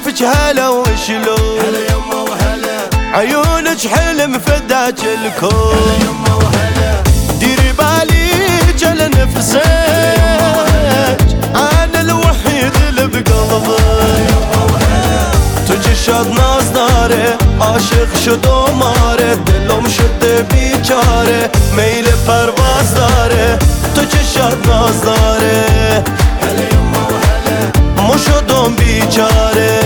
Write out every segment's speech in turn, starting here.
شافك هلا وشلون، هلا يما وهلا، عيونك حلم فداك الكون، هلا يما وهلا، ديري باليك على نفسك، انا الوحيد اللي بقلبك، تجي شاد ناز داره، عاشق شد و ماره، دلم شده بیچاره، میل پرواز داره، تجی شاد ناز داره، هلا يما وهلا، مو شدم بیچاره،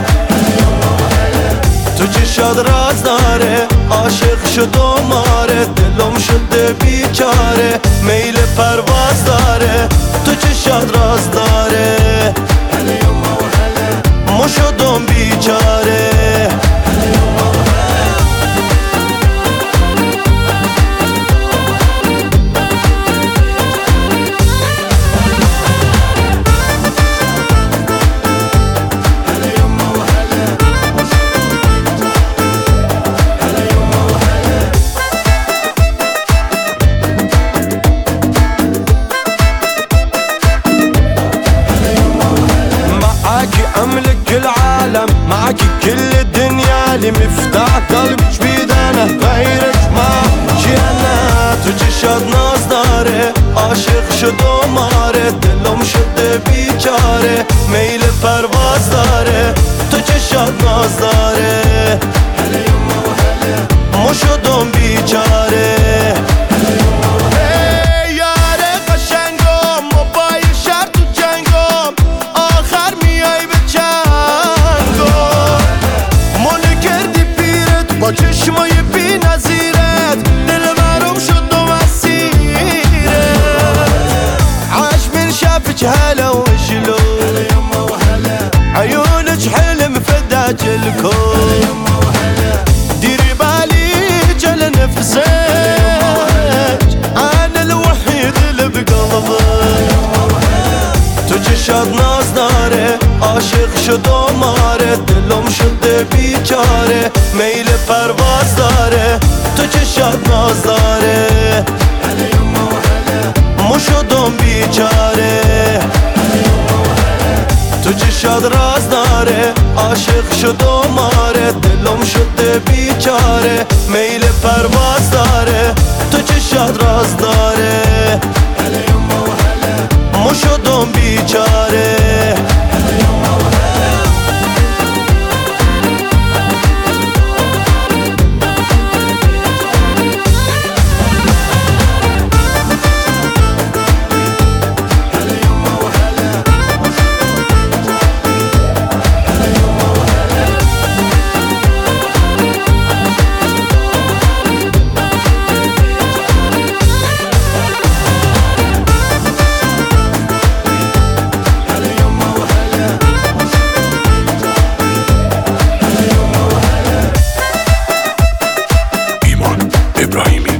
تجی شاد راز داره، عاشق شد و ماره، دلم شده بیچاره، میل پرواز داره، تجی شاد راز داره، هلا يما وهلا، مو شدم بیچاره. أملك العالم، معك كل الدنيا، لي مفتاح قلبك بيدنا، غيرك ما شي أنا، تجي شاد ناز داره، عاشق شد و ماره، دلم شده بیچاره، میل پرواز داره، تجي شاد ناز داره، هلا يما وهلا، مو شدم بیچاره. با چشمای بی نظیرت دل برم شد و مسیرت، عاش من شافك هلا وشلون، هلا يما وهلا، عيونك حلم فداك الكون، ديري باليك على نفسك، انا الوحيد اللي بقلبك، تجي شاد ناز داره، عاشق شد و ماره، دلم شده بیچاره، میل پرواز داره، تجی شاد ناز داره، هلا يما وهلا، مو شدم بیچاره، تجی شاد راز داره، عاشق شد و ماره، دلم شده بیچاره، میل پرواز داره، تجی شاد راز داره، هلا يما وهلا، مو شدم بیچاره. İbrahimi